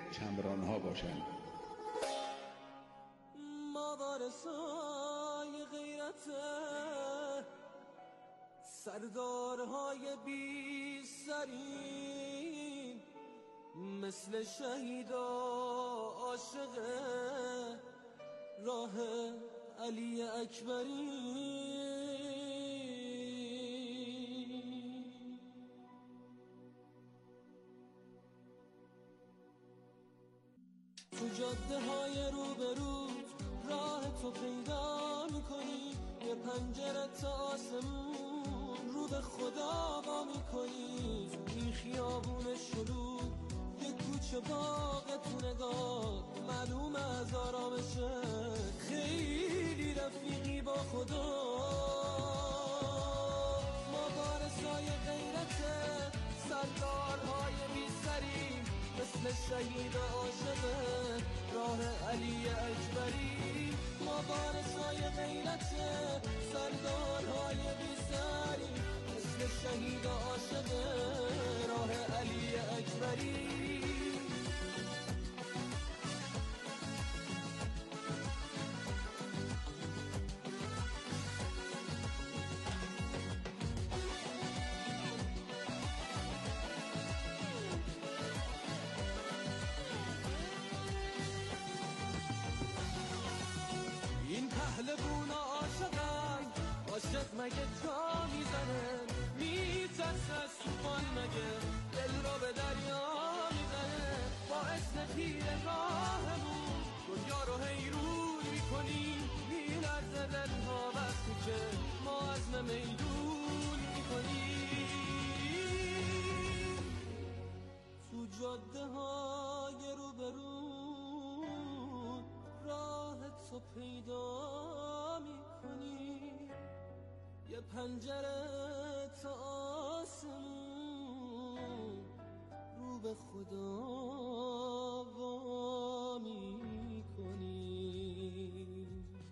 چمران‌ها باشند. ما وارثای غیرته، سردارهای بی سریم، مثل شهیدا عاشق راه علی اکبری. تو جاده های روبرو راه تو پیدا میکنی، یه پنجره تا آسمون رو به خدا وا میکنی. این خیابون شلوغ یه کوچه باغ تو نگاه معلوم از آرامشه، خیلی رفیقی با خدا. ما وارثای غیرته، سردارهای بی سری، مثل شهید عاشق راه علی اکبری. ما وارثای غیرته، سردارهای بی سری، مثل شهید عاشق راه علی اکبری. این پهلوون عاشقن، عاشق مگه جا میزنه، میترسه از طوفان مگه دل رو به دریا میزنه. باعث تیر راهمون دنیا رو حیرون میکنیم، میلرزه دلها وقتی که ما عزم میدون میکنیم. تو جاده های روبرو راه تو پیدا میکنی، یه پنجره تا آسمون رو به خدا وا میکنی.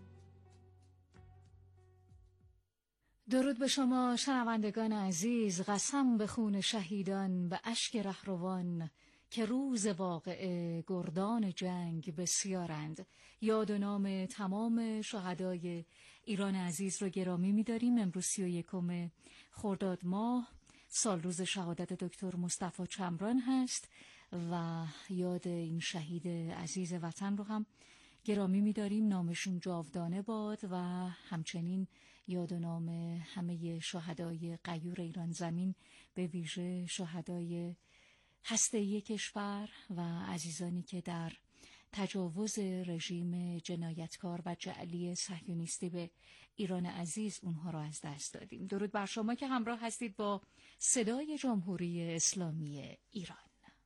درود به شما شنوندگان عزیز. قسم به خون شهیدان، به اشک رهروان، که روز واقعه گردان جنگ بسیارند. یاد و نام تمام شهدای ایران عزیز رو گرامی می‌داریم. امروز 31 خرداد ماه سال روز شهادت دکتر مصطفی چمران هست و یاد این شهید عزیز وطن رو هم گرامی می‌داریم. نامشون جاودانه باد و همچنین یاد و نام همه شهدای غیور ایران زمین، به ویژه شهدای هسته‌ای کشور و عزیزانی که در تجاوز رژیم جنایتکار و جعلی صهیونیستی به ایران عزیز اونها را از دست دادیم. درود بر شما که همراه هستید با صدای جمهوری اسلامی ایران.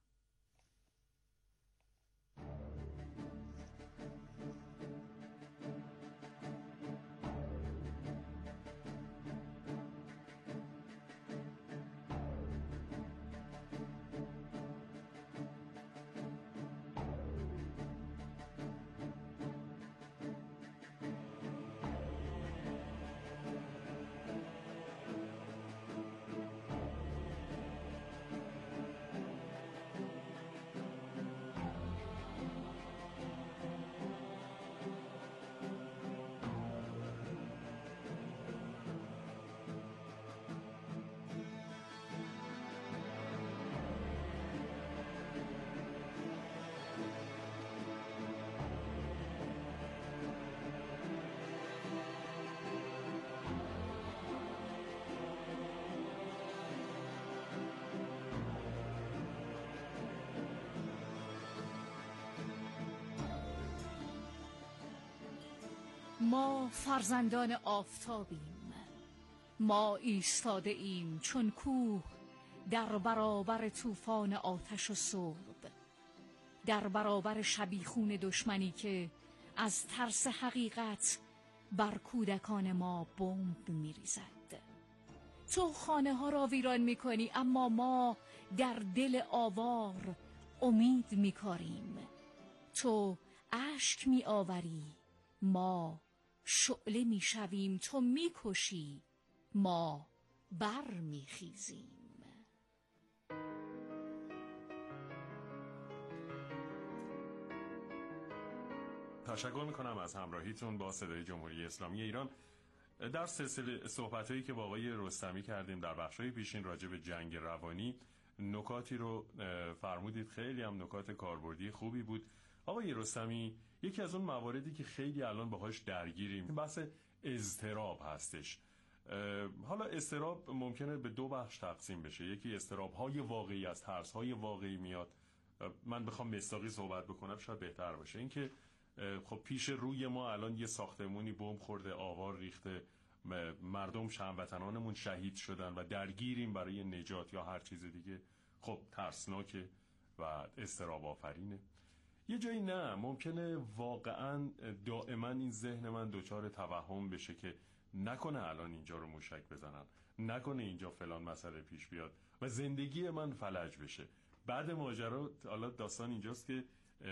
ما فرزندان آفتابیم، ما ایستاده ایم چون کوه در برابر طوفان آتش و صلب، در برابر شبیخون دشمنی که از ترس حقیقت بر کودکان ما بمب می‌ریزد. تو خانه ها را ویران می‌کنی، اما ما در دل آوار امید می‌کاریم. تو اشک می‌آوری، ما شعله می‌شویم. تو می‌کشی، ما بر می‌خیزیم. تشکر میکنم از همراهیتون با صدای جمهوری اسلامی ایران. در سلسله صحبتایی که با آقای رستمی کردیم در بخشای پیشین راجع به جنگ روانی، نکاتی رو فرمودید، خیلی هم نکات کاربردی خوبی بود. آقای رستمی، یکی از اون مواردی که خیلی الان باهاش درگیریم بحث اضطراب هستش. حالا اضطراب ممکنه به دو بخش تقسیم بشه. یکی اضطراب‌های واقعی از ترس‌های واقعی میاد. من بخوام مصداقی صحبت بکنم شاید بهتر باشه. اینکه خب پیش روی ما الان یه ساختمونی بمب خورده، آوار ریخته، مردم هموطنانمون شهید شدن و درگیریم برای نجات یا هر چیز دیگه، خب ترسناکه و اضطراب آفرینه. یه جایی نه، ممکنه واقعا دائما این ذهن من دچار توهم بشه که نکنه الان اینجا رو موشک بزنن، نکنه اینجا فلان مسئله پیش بیاد و زندگی من فلج بشه. بعد ماجرا حالا داستان اینجاست که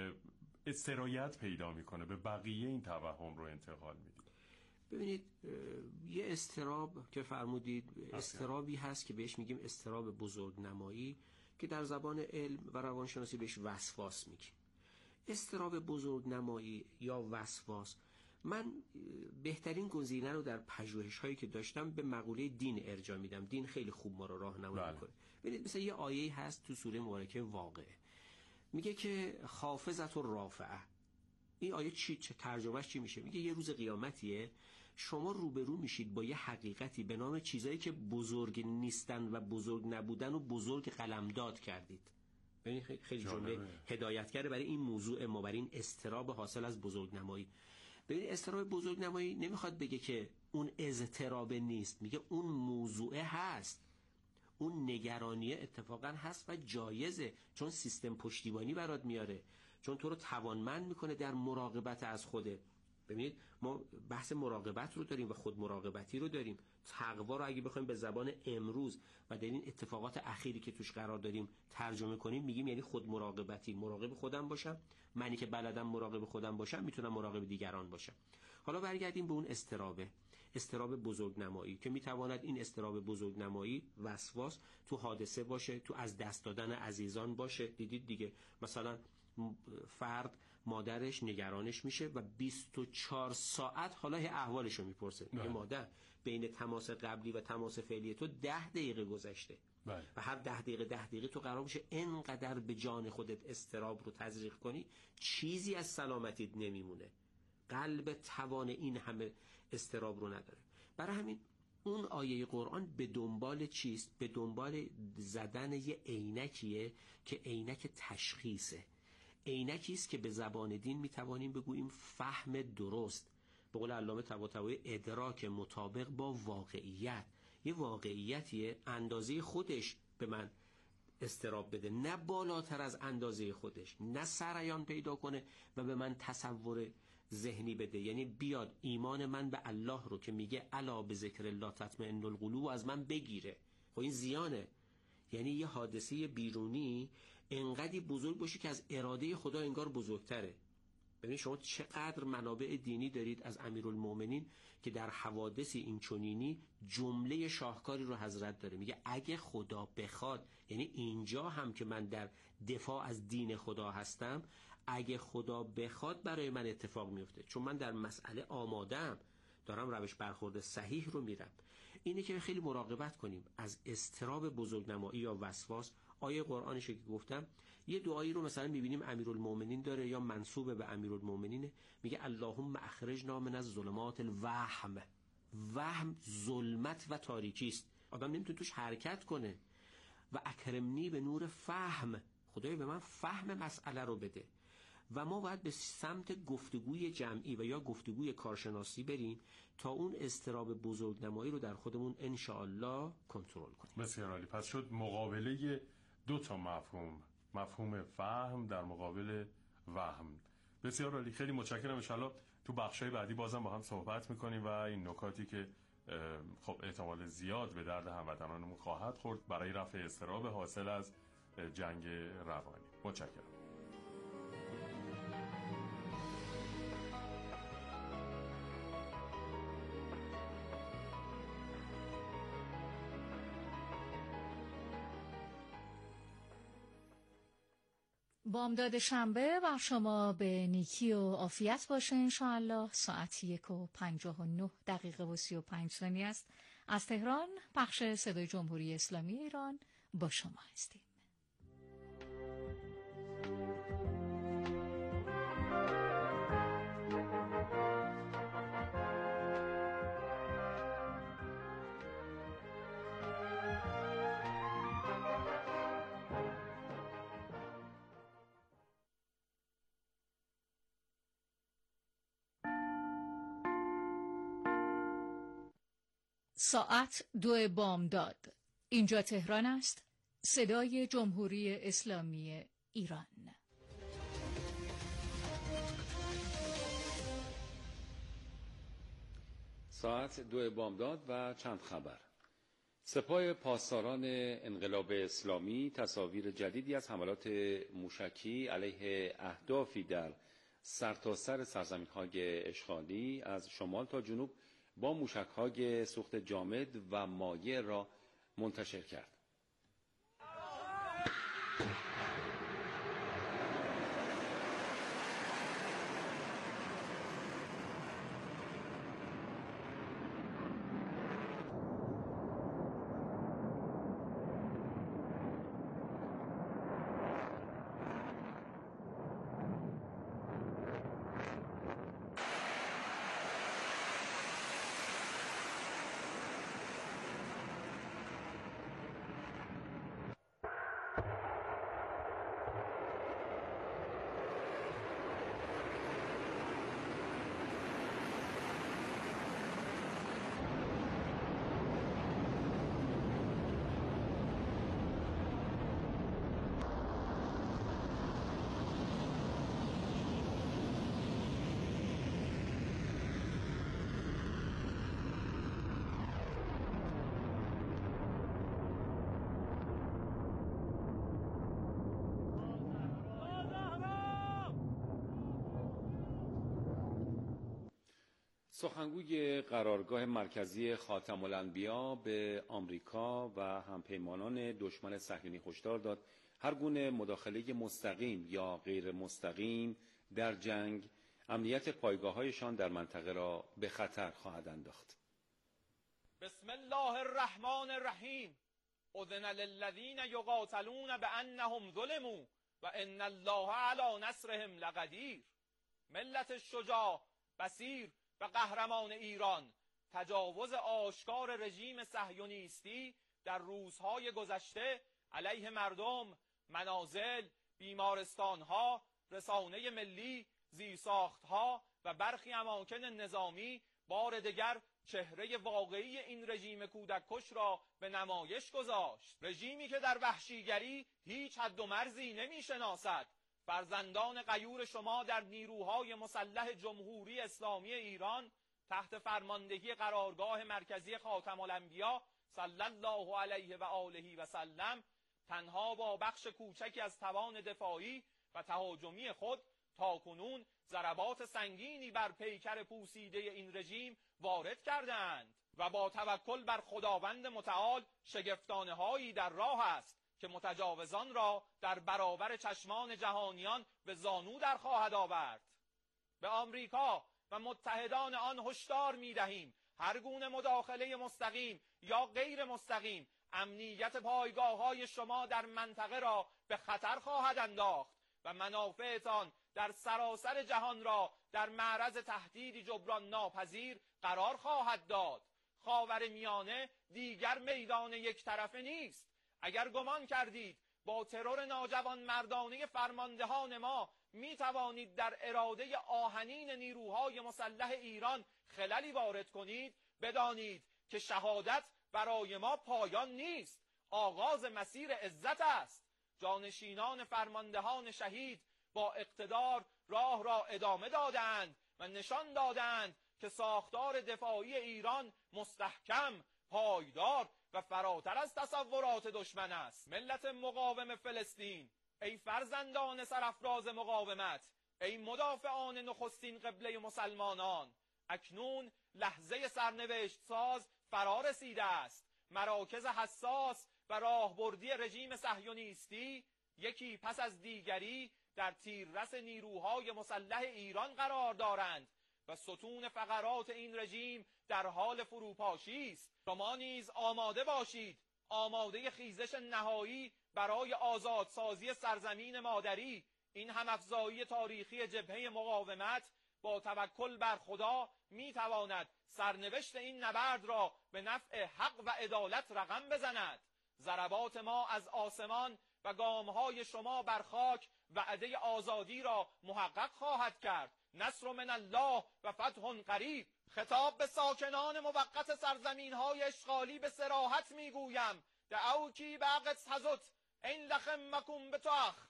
سرایت پیدا میکنه، به بقیه این توهم رو انتقال میده. ببینید، یه اضطراب که فرمودید اضطرابی هست که بهش میگیم اضطراب بزرگنمایی، که در زبان علم و روانشناسی بهش وسواس میگیم. اضطراب بزرگنمایی یا وسواس، من بهترین گزینه رو در پژوهش‌هایی که داشتم به مقوله دین ارجاع میدم. دین خیلی خوب ما رو راهنمایی میکنه. ببینید مثلا یه آیه هست تو سوره مبارکه واقعه، میگه که خافضت الرافعه. این آیه چه ترجمهش چی میشه؟ میگه یه روز قیامتیه، شما روبرو میشید با یه حقیقتی به نام چیزایی که بزرگ نیستن و بزرگ نبودن و بزرگ قلمداد کردید. ببین خیلی جمله هدایتگر برای این موضوع ما، برای این اضطراب حاصل از بزرگنمایی. ببین اضطراب بزرگنمایی نمیخواد بگه که اون اضطراب نیست، میگه اون موضوع هست، اون نگرانیه اتفاقا هست و جایزه، چون سیستم پشتیبانی برات میاره، چون تو رو توانمند میکنه در مراقبت از خوده. ببینید ما بحث مراقبت رو داریم و خود مراقبتی رو داریم. تقوا رو اگه بخوایم به زبان امروز و در این اتفاقات اخیری که توش قرار داریم ترجمه کنیم، میگیم یعنی خود مراقبتی. مراقب خودم باشم، منی که بلدم مراقب خودم باشم میتونم مراقب دیگران باشم. حالا برگردیم به اون اضطراب بزرگنمایی که میتواند این اضطراب بزرگنمایی وسواس تو حادثه باشه، تو از دست دادن عزیزان باشه. دیدید دیگه، مثلا فرد مادرش نگرانش میشه و 24 ساعت حالا احوالش رو میپرسه. میگه مادر بین تماس قبلی و تماس فعلی تو 10 دقیقه گذشته و هر 10 دقیقه تو قرار میشه انقدر به جان خودت اضطراب رو تزریق کنی، چیزی از سلامتیت نمیمونه. قلب توان این همه اضطراب رو نداره. برای همین اون آیه قرآن به دنبال چیست؟ به دنبال زدن یه عینکیه که عینک تشخیصه، عینکی است که به زبان دین میتوانیم بگوییم فهم درست، به قول علامه طباطبایی ادراک مطابق با واقعیت. یه واقعیتیه اندازه خودش به من اضطراب بده، نه بالاتر از اندازه خودش، نه سرایان پیدا کنه و به من تصور ذهنی بده. یعنی بیاد ایمان من به الله رو که میگه الا به ذکر الله تطمئن القلوب از من بگیره. خب این زیانه. یعنی یه حادثه بیرونی انقدی بزرگ باشه که از اراده خدا انگار بزرگتره. ببین شما چقدر منابع دینی دارید از امیرالمومنین که در حوادث این چنینی جمله شاهکاری رو حضرت داره، میگه اگه خدا بخواد، یعنی اینجا هم که من در دفاع از دین خدا هستم، اگه خدا بخواد برای من اتفاق میفته، چون من در مسئله آمادم، دارم روش برخورد صحیح رو میرم. اینه که خیلی مراقبت کنیم از اضطراب بزرگنمایی یا وسواس. آیه قرآنشه که گفتم، یه دعایی رو مثلا میبینیم امیرالمومنین داره یا منسوب به امیرالمومنینه، میگه اللهم اخرجنا من الظلمات الوهم. وهم ظلمت و تاریکی است، آدم نمیتونه توش حرکت کنه. و اکرمنی به نور فهم، خدای به من فهم مسئله رو بده. و ما باید به سمت گفتگوی جمعی و یا گفتگوی کارشناسی بریم تا اون اضطراب بزرگنمایی رو در خودمون انشاءالله کنترل کنیم. بسیار عالی. پس شد مقابله دو تا مفهوم فهم در مقابل وهم. بسیار عالی، خیلی متشکرم. ان شاءالله تو بخشای بعدی بازم با هم صحبت میکنیم و این نکاتی که خب احتمال زیاد به درد هموطنانمون خواهد خورد برای رفع اضطراب حاصل از جنگ روانی. متشکرم. بامداد شنبه بر شما به نیکی و عافیت باشه انشاءالله. ساعت 1:59 و 35 ثانیه است. از تهران پخش صدای جمهوری اسلامی ایران با شما هستیم. ساعت 2 بامداد. اینجا تهران است. صدای جمهوری اسلامی ایران. ساعت 2 بامداد و چند خبر. سپاه پاسداران انقلاب اسلامی تصاویر جدیدی از حملات موشکی علیه اهدافی در سرتاسر سرزمین‌های اشغالی از شمال تا جنوب با موشک‌های سوخت جامد و مایع را منتشر کرد. سخنگوی قرارگاه مرکزی خاتم الانبیا به آمریکا و همپیمانان دشمن صهیونی هشدار داد هر گونه مداخله مستقیم یا غیر مستقیم در جنگ امنیت پایگاه‌هایشان در منطقه را به خطر خواهد انداخت. بسم الله الرحمن الرحیم. اذن للذین یقاتلون بانهم ظلموا و ان الله علی نصرهم لقدیر. ملت شجاع، بصیر و قهرمان ایران، تجاوز آشکار رژیم صهیونیستی در روزهای گذشته علیه مردم، منازل، بیمارستانها، رسانه ملی، زیرساختها و برخی اماکن نظامی بار دیگر چهره واقعی این رژیم کودککش را به نمایش گذاشت. رژیمی که در وحشیگری هیچ حد و مرزی نمی‌شناسد. فرزندان غیور شما در نیروهای مسلح جمهوری اسلامی ایران تحت فرماندهی قرارگاه مرکزی خاتم الانبیا صلی الله علیه و آله و سلم تنها با بخش کوچکی از توان دفاعی و تهاجمی خود تاکنون ضربات سنگینی بر پیکر پوسیده این رژیم وارد کردند و با توکل بر خداوند متعال شگفتانه‌هایی در راه است که متجاوزان را در برابر چشمان جهانیان به زانو در خواهد آورد. به آمریکا و متحدان آن هشدار می‌دهیم هر گونه مداخله مستقیم یا غیر مستقیم امنیت پایگاه‌های شما در منطقه را به خطر خواهد انداخت و منافعتان در سراسر جهان را در معرض تهدیدی جبران ناپذیر قرار خواهد داد. خاورمیانه دیگر میدان یک طرفه نیست. اگر گمان کردید با ترور ناجوان مردانه فرماندهان ما می توانید در اراده آهنین نیروهای مسلح ایران خللی وارد کنید، بدانید که شهادت برای ما پایان نیست، آغاز مسیر عزت است. جانشینان فرماندهان شهید با اقتدار راه را ادامه دادند و نشان دادند که ساختار دفاعی ایران مستحکم، پایدار و فراتر از تصورات دشمن است. ملت مقاوم فلسطین، ای فرزندان سرافراز مقاومت، ای مدافعان نخستین قبله مسلمانان، اکنون لحظه سرنوشت ساز فرا رسیده است. مراکز حساس و راهبردی رژیم صهیونیستی یکی پس از دیگری در تیررس نیروهای مسلح ایران قرار دارند و ستون فقرات این رژیم در حال فروپاشی است. شما نیز آماده باشید، آماده خیزش نهایی برای آزادسازی سرزمین مادری. این همافزایی تاریخی جبهه مقاومت با توکل بر خدا میتواند سرنوشت این نبرد را به نفع حق و عدالت رقم بزند. ضربات ما از آسمان و گامهای شما بر خاک وعده آزادی را محقق خواهد کرد. نصر من الله و فتح قریب. خطاب به ساکنان موقت سرزمین‌های اشغالی به صراحت میگویم: دعوکی بعقد حزت این لخمکم بتاخ.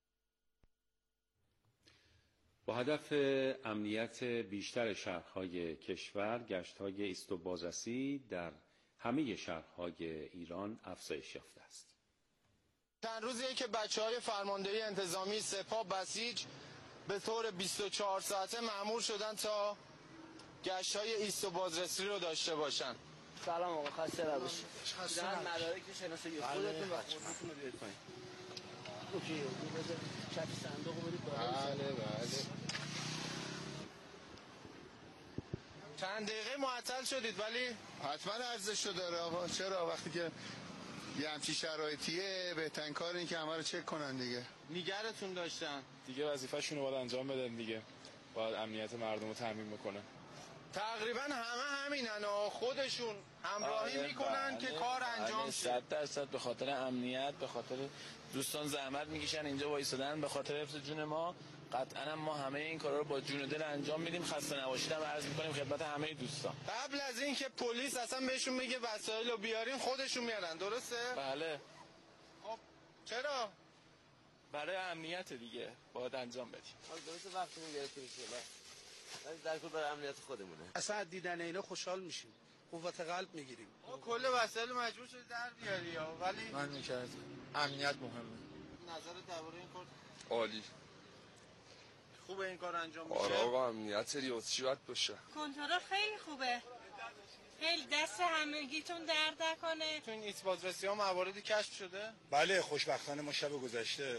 با هدف امنیت بیشتر شهرهای کشور، گشت‌های ایست و بازرسی در همه شهرهای ایران افزایش یافته است. چند روزیه که بچه‌های فرماندهی انتظامی سپاه بسیج به طور 24 ساعته مأمور شدن تا گشت‌های ایست و بازرسی رو داشته باشن. سلام آقا، خسته نباشید. در مدارک شناسایی خودتون و خودتون رو بیارید پایین. اوکی، بذار چپ صندوق رو برید بالا. بله. چند دقیقه معطل شدید ولی حتما ارزششو داره آقا. چرا؟ وقتی که یه همچین شرایطیه بهترین کار این که همه رو چک کنن دیگه. نگرتون داشتن دیگه، وظیفه‌شون رو باید انجام بدن دیگه. باید امنیت مردم رو تامین بکنن. تقریبا همینن و خودشون همراهی میکنن که کار انجام شه. 100% به خاطر امنیت، به خاطر دوستان زحمت میکشن اینجا وایسادن، به خاطر حفظ جون ما. قطعا ما همه این کارا رو با جون و دل انجام میدیم. خسته نباشید هم عرض میکنیم خدمت همه دوستان. قبل از این که پلیس اصلا بهشون بگه وسایل رو بیارین خودشون میارن، درسته؟ بله. خب چرا؟ برای امنیت دیگه باید انجام بدیم. درسته وقتمون گرفته میشه. در کل برای امنیت خودمونه. اصلا دیدن اینا خوشحال میشیم، قوت قلب میگیریم. کل وسایل مجبور شدی در بیاری ولی من میکرد امنیت مهمه. نظرت درباره این کار؟ عالی. خوبه این کار انجام میشه؟ آره آقا، امنیت ریاضی باید باشه. کنترل خیلی خوبه، خیلی دست همگیتون درد نکنه. تو این ایست بازرسی ها مواردی کشف شده؟ بله، خوشبختانه ما شب گذشته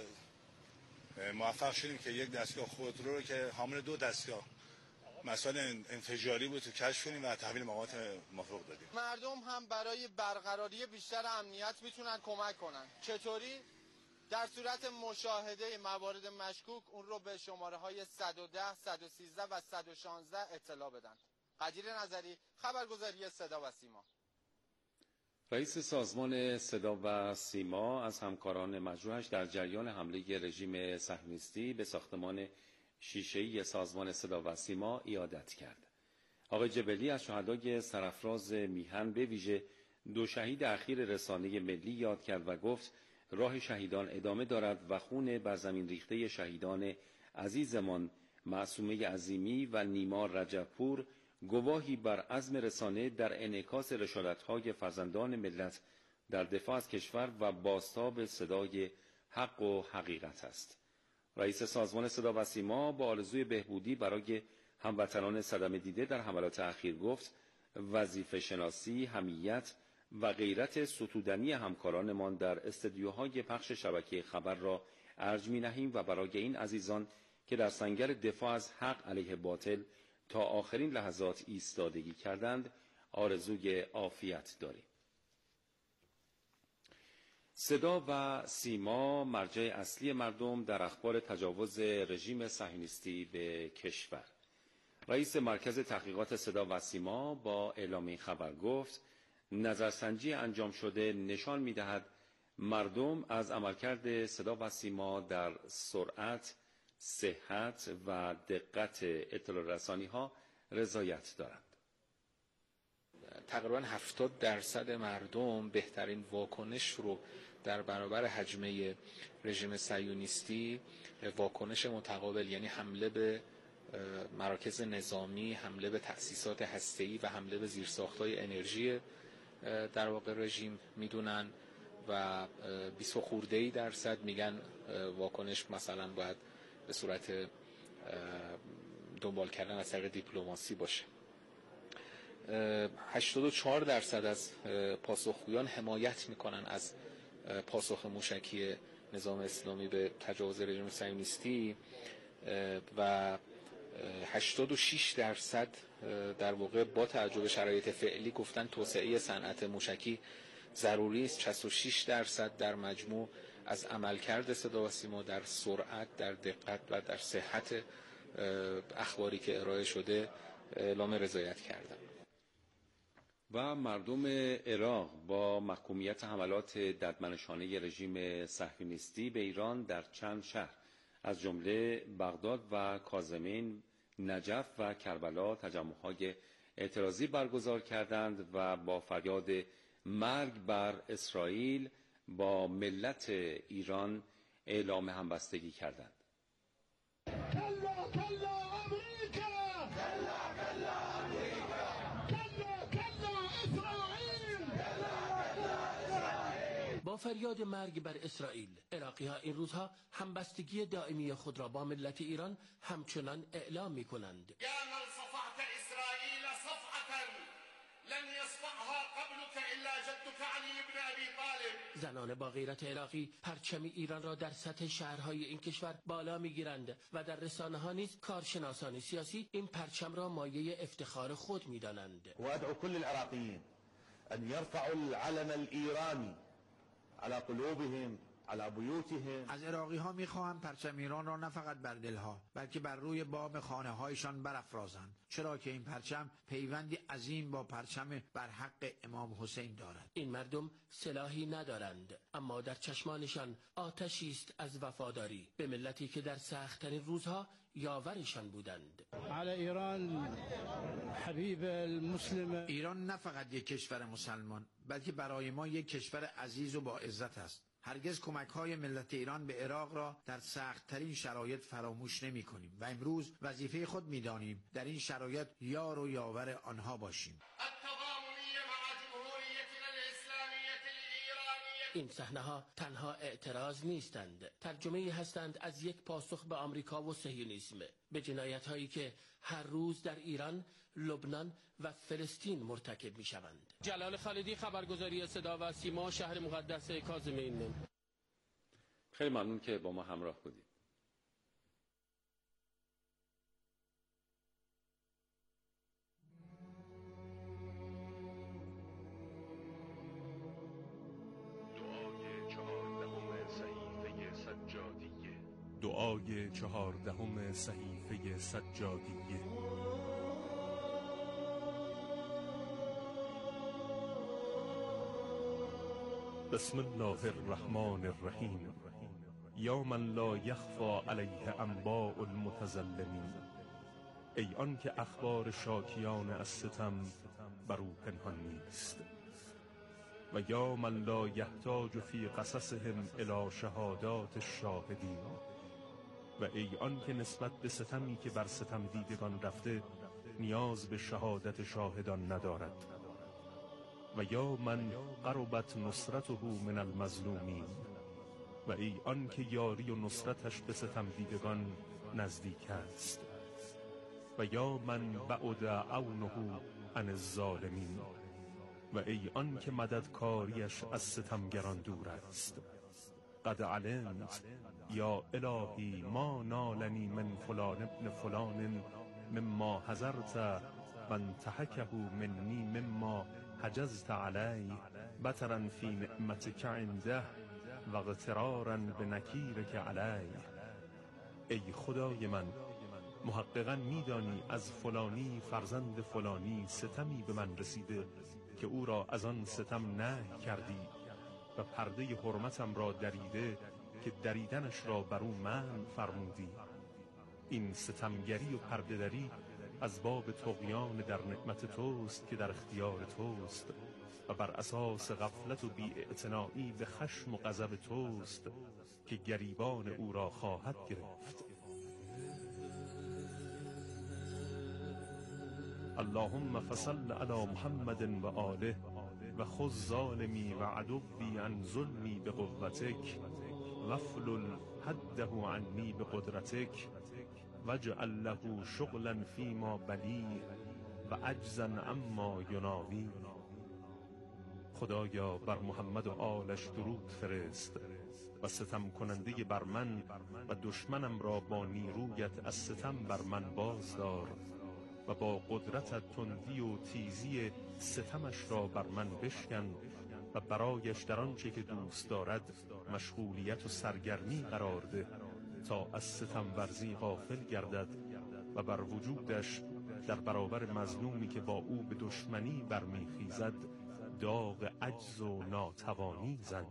موفق شدیم که یک دستگاه خودرو رو که حامل 2 دستگاه مسائل انفجاری بود کشف کنیم و تحویل مقامات موافق دادیم. مردم هم برای برقراری بیشتر امنیت میتونن کمک کنن. چطوری؟ در صورت مشاهده موارد مشکوک اون رو به شماره‌های 110, 113 و 116 اطلاع بدن. قدیر نظری، خبرگزاری صدا و سیما. رئیس سازمان صدا و سیما از همکاران مجروحش در جریان حمله رژیم صهیونیستی به ساختمان شیشه‌ای سازمان صدا و سیما عیادت کرد. آقای جبلی از شهدای سرافراز میهن به ویژه 2 شهید اخیر رسانه ملی یاد کرد و گفت راه شهیدان ادامه دارد و خون بر زمین ریخته شهیدان عزیزمان معصومه عظیمی و نیما رجبپور گواهی بر عزم رسانه در انعکاس رسالت‌های فرزندان ملت در دفاع از کشور و بازتاب صدای حق و حقیقت است. رئیس سازمان صدا و سیما با آرزوی بهبودی برای هموطنان صدمه دیده در حملات اخیر گفت وظیفه شناسی، حمیت و غیرت ستودنی همکارانمان در استدیوهای پخش شبکه خبر را ارج می‌نهیم و برای این عزیزان که در سنگر دفاع از حق علیه باطل تا آخرین لحظات ایستادگی کردند آرزوی عافیت داریم. صدا و سیما مرجع اصلی مردم در اخبار تجاوز رژیم صهیونیستی به کشور. رئیس مرکز تحقیقات صدا و سیما با اعلام این خبر گفت نظرسنجی انجام شده نشان می‌دهد مردم از عملکرد صدا و سیما در سرعت، صحت و دقت اطلاع رسانی‌ها رضایت دارند. تقریباً 70% مردم بهترین واکنش رو در برابر هجمه رژیم صهیونیستی واکنش متقابل، یعنی حمله به مراکز نظامی، حمله به تأسیسات هسته‌ای و حمله به زیرساخت‌های انرژی در واقع رژیم میدونن و 20 خرده‌ای درصد میگن واکنش مثلا باید به صورت دنبال کردن از طریق دیپلماسی باشه. 84% از پاسخگویان حمایت میکنن از پاسخ موشکی نظام اسلامی به تجاوز رژیم صهیونیستی و 86% در واقع با توجه به شرایط فعلی گفتن توسعه صنعت موشکی ضروری است. 66% در مجموع از عملکرد صدا و سیما در سرعت، در دقت و در صحت اخباری که ارائه شده اعلام رضایت کردند. و مردم عراق با محکومیت حملات ددمنشانه رژیم صهیونیستی به ایران در چند شهر از جمله بغداد و کاظمین، نجف و کربلا تجمع‌های اعتراضی برگزار کردند و با فریاد مرگ بر اسرائیل با ملت ایران اعلام همبستگی کردند. با فریاد مرگ بر اسرائیل، عراقی‌ها این روزها همبستگی دائمی خود را با ملت ایران همچنان اعلام می‌کنند. زنان با غیرت عراقی پرچم ایران را در سطح شهرهای این کشور بالا می‌گیرند و در رسانه‌ها نیز کارشناسان سیاسی این پرچم را مایه افتخار خود می‌دانند. وادعو كل العراقيين ان يرفعوا العلم الايراني على قلوبهم على بیوتهم. از عراقی ها میخواهم پرچم ایران را نه فقط بر دلها بلکه بر روی بام خانه هایشان برافرازند، چرا که این پرچم پیوندی عظیم با پرچم بر حق امام حسین دارد. این مردم سلاحی ندارند، اما در چشمانشان آتشی است از وفاداری به ملتی که در سخت‌ترین روزها یاورشان بودند. على ایران حبیب المسلم. ایران نه فقط یک کشور مسلمان بلکه برای ما یک کشور عزیز و با عزت است. هرگز کمک‌های ملت ایران به عراق را در سخت‌ترین شرایط فراموش نمی‌کنیم و امروز وظیفه خود می‌دانیم در این شرایط یار و یاور آنها باشیم. این صحنه‌ها تنها اعتراض نیستند، ترجمه‌ای هستند از یک پاسخ به آمریکا و صهیونیسم، به جنایت‌هایی که هر روز در ایران، لبنان و فلسطین مرتکب می‌شوند. جلال خالدی، خبرگزاری صدا و سیما، شهر مقدس کاظمین. خیلی ممنون که با ما همراه بودید. دعای 14 صحیفه سجادیه. بسم الله الرحمن الرحیم. یا من لا یخفی علیه انباء المتظلمین. ای آن که اخبار شاکیان از ستم بر او پنهان نیست. و یا من لا یحتاج فی قصصهم الی شهادات الشاهدین. و ای آن که نسبت به ستمی که بر ستم دیدگان رفته نیاز به شهادت شاهدان ندارد. و یا من قربت نصرته من المظلومین. و ای آن که یاری و نصرتش به ستم دیدگان نزدیک است. و یا من بعد عونه عن الظالمین. و ای آن که مددکاریش از ستمگران دور است. قد علمت یا الهی ما نالنی من فلان ابن فلان مما حضرت من تحکه منی مما حجزت علی بطرا فی نعمتک عنده و اغترارا بنکیرک علی. ای خدای من، محققا میدانی از فلانی فرزند فلانی ستمی به من رسیده که او را از آن ستم نهی کردی و پرده حرمتم را دریده که دریدنش را بر او منع فرمودی. این ستمگری و پرده دری از باب طغیان در نعمت توست که در اختیار توست و بر اساس غفلت و بی‌اعتنایی به خشم و غضب توست که گریبان او را خواهد گرفت. اللهم فصل علی محمد و آله و خذ ظالمی و عدوی عن ظلمی بقوتک وافلل حده عنی بقدرتک واجعل له شغلا فیما بلی و عجزا عما یناوی. خدایا بر محمد و آلش درود فرست و ستم کننده بر من و دشمنم را با نیرویت از ستم بر من بازدار و با قدرتت تندی و تیزی ستمش را بر من بشکن و برایش در آنچه که دوست دارد مشغولیت و سرگرمی قرار ده تا از ستم ورزی غافل گردد و بر وجودش در برابر مظلومی که با او به دشمنی برمیخیزد داغ عجز و ناتوانی زن.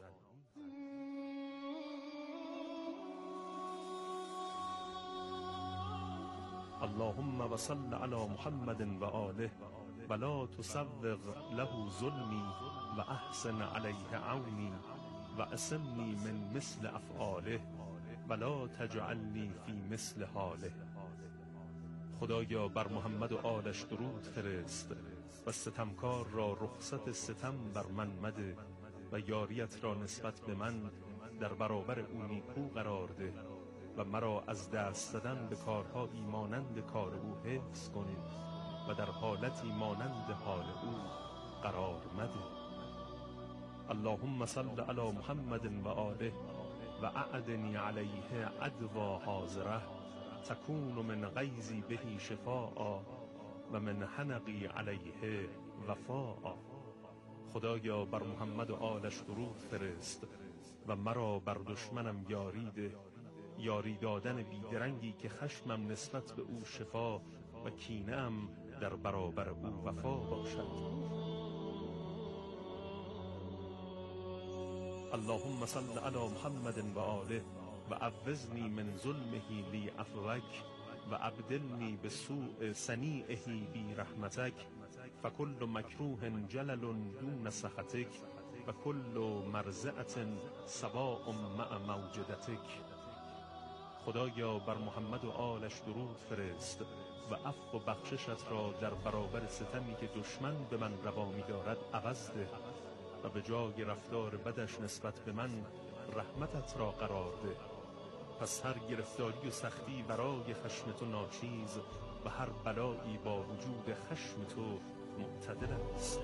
اللهم وصل على محمد و آله ولا تسوغ له ظلمي و احسن علیه عونی و اسمنی من مثل افعاله ولا تجعلنی فی مثل حاله. خدایا بر محمد و آلش درود فرست و ستمکار را رخصت ستم بر من مده و یاریت را نسبت به من در برابر او نیکو قرار ده و مرا از دست دادن به کارهایی مانند کار او حفظ کن و در حالتی مانند حال او قرار مده. اللهم صل علی محمد و آله و اعدنی علیه عدوا حاضره تکون من غیظی به شفاء و من حنقی علیه وفاء. خدایا بر محمد و آلش درود فرست و مرا بر دشمنم یاری ده، یاری دادن بیدرنگی که خشمم نسبت به او شفا و کینه‌ام در برابر او وفا باشد. اللهم صل علی محمد و آله و عوضنی من ظلمه لی عفوک و ابدلنی بسوء صنیعه بی رحمتک فکل مکروه جلل دون سخطک و کل مرضعة سواء مع موجدتک. خدایا بر محمد و آلش درود فرست و عفو و بخششت را در برابر ستمی که دشمن به من روا می‌دارد عوض ده و به جای رفتار بدش نسبت به من رحمتت را قرار ده. پس هر گرفتاری و سختی برای خشم تو ناچیز و هر بلایی با وجود خشم تو معتدل است.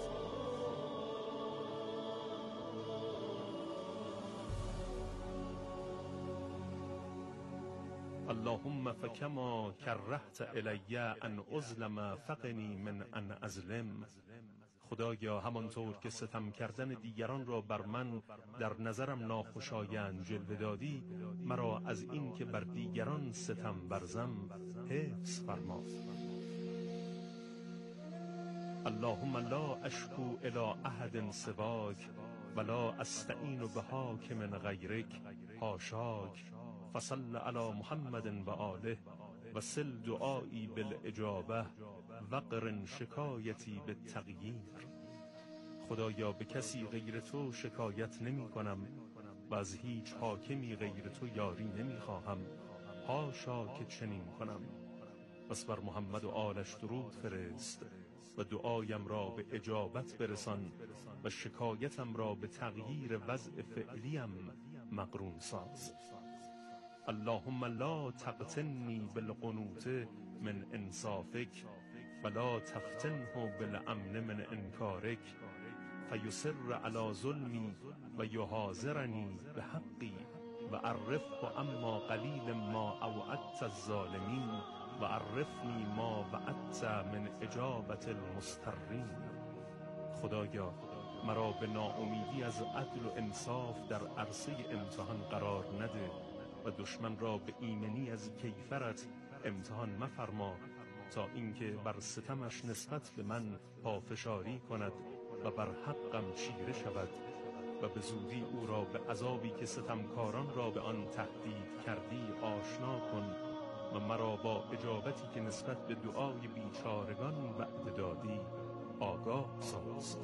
اللهم فکما کرهت الی ان اظلم فقنی من ان اظلم. خدایا همانطور که ستم کردن دیگران را بر من در نظرم ناخوشایند جلوه دادی، مرا از این که بر دیگران ستم ورزم حفظ فرما. اللهم لا اشکو الی احد سواک ولا استعین بحاکم غیرک حاشاک فصل علی محمد و آله و سل دعایی بالاجابه وقرن شکایتی بالتغییر. خدایا به کسی غیر تو شکایت نمی کنم و از هیچ حاکمی غیر تو یاری نمی خواهم، حاشا که چنین کنم. پس بر محمد و آلش درود فرست و دعایم را به اجابت برسان و شکایتم را به تغییر وضع فعلیم مقرون ساز. اللهم لا تقتنی بالقنوت من انصافک ولا تفتنه بالامن من انکارک فیسر علی ظلمی و یحاذرنی بحقی و عرفه اما قلیل ما اوعدت الظالمین و عرفنی ما وعدت من اجابت المضطرین. خدایا مرا به ناامیدی از عدل و انصاف در عرصه امتحان قرار نده و دشمن را به ایمنی از کیفرت امتحان مفرما تا اینکه بر ستمش نسبت به من پافشاری کند و بر حقم چیره شود و به زودی او را به عذابی که ستمکاران را به آن تهدید کردی آشنا کن و مرا با اجابتی که نسبت به دعای بیچارگان وعده دادی آگاه ساز.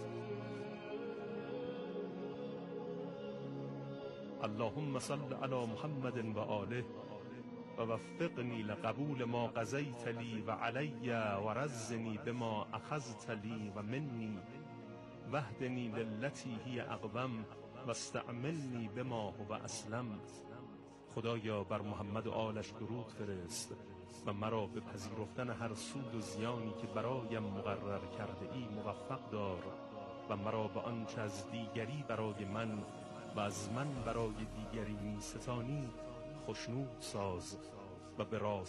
اللهم صل علی محمد و آله و وفقنی لقبول ما قضیت لی و علی و رزنی بما اخذت لی و منی وهدنی للتی هی اقوم و استعملنی بما هو اسلم. خدایا بر محمد و آلش درود فرست و مرا به پذیرفتن هر سود و زیانی که برایم مقرر کرده ای موفق دار و مرا به آنچه از دیگری برای من و از من برای دیگری می ستانی خشنود ساز و به راست